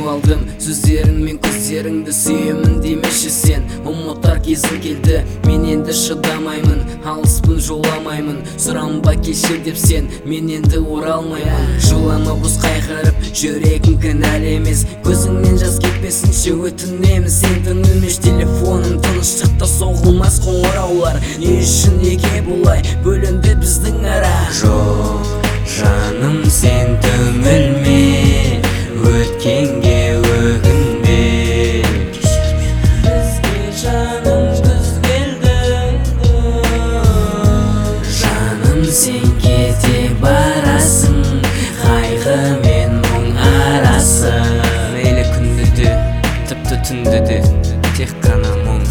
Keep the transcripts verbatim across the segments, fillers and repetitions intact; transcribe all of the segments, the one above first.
алдым сөздерің мен көздеріңді, сүйемін демеші сен. Ұмытар кезім келді, мен енді шыдамаймын, алыспын жоламаймын, сұранба кешір деп сен, мен енді оралмаймын. Жылама бұз қайғырып, жүрегің кінәлі емес, көзіңнен жас кетпесінші өтінемін сендің өлмеш телефоным. Тыныштықта соғылмас қоңыраулар, не үшін неге бұлай бөлінді біздің ара? Жоқ жаным, сен түңілме, өткенге өкінбе. Бізге жаным күз келді, жаным сен кете барасың, қайғы мен мұң арасы. мейлі күнде де, тіпті түнде де, тек қана мұң.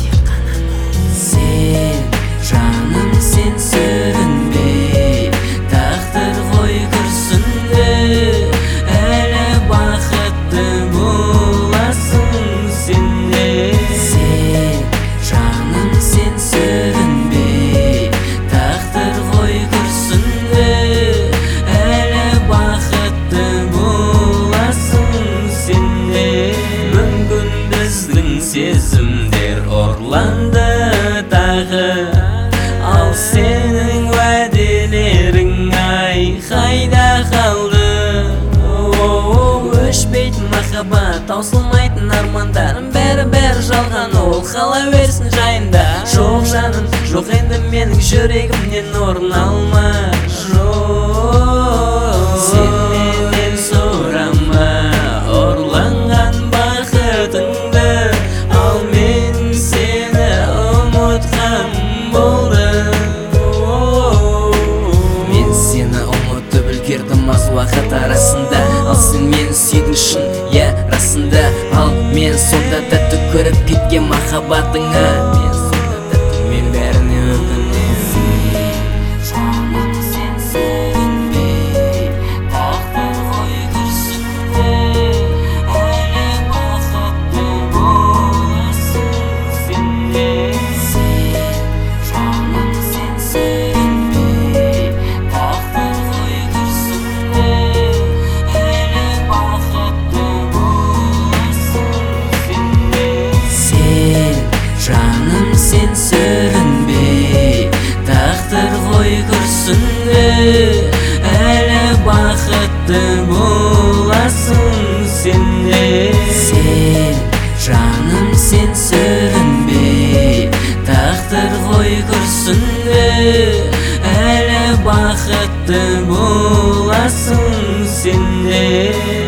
Сен жаным, сен сүрінбе, тағдыр ғой күрсінбе, әлі бақытты боласың сен де. Сен жаным, сен сүрінбе, тағдыр ғой күрсінбе, әлі бақытты боласың сен де. Мүмкін біздің сезімдер орланды тағы, ал сенің уәделерің ай қайда қалды? Өшпейтін махаббат, таусылмайтын армандарым, бәрі-бәрі жалған, ол қала берсін жайында. Жоқ жаным, жоқ енді менің жүрегімнен орын алма. Жоқ сен менен сұрама орланған бақытыңды, ал мен сені ұмытқан болдым. Мен сені ұмытып үлгердім аз уақыт арасында, ал сен мені сүйдің шын, я расында. Ал мен сонда тәтті көріп кеткен махаббатыңа, мен сонда тәтті, мен бәріне өкінемін. Жаным, сен сүрінбе, тағдыр ғой күрсінбе, әлі бақытты боласың сен де. Сен жаным, сен сүрінбе, тағдыр ғой күрсінбе, әлі бақытты боласың сен де. Сен жаным, сен сүрінбе, тағдыр ғой күрсінбе, әлі бақытты боласың сен де. Сен жаным, сен сүрінбе, тағдыр ғой күрсінбе, әлі бақытты боласың сен де.